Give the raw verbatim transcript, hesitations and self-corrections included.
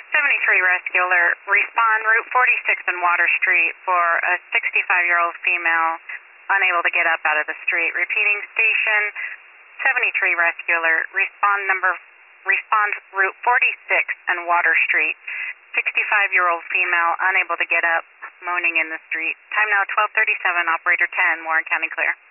seventy-three Rescue Alert. Respond Route forty-six and Water Street for a sixty-five-year-old female unable to get up out of the street. Repeating, station seventy-three Rescue Alert. Respond number, respond Route forty-six and Water Street. sixty-five-year-old female unable to get up, moaning in the street. Time now twelve thirty-seven, Operator ten, Warren County clear.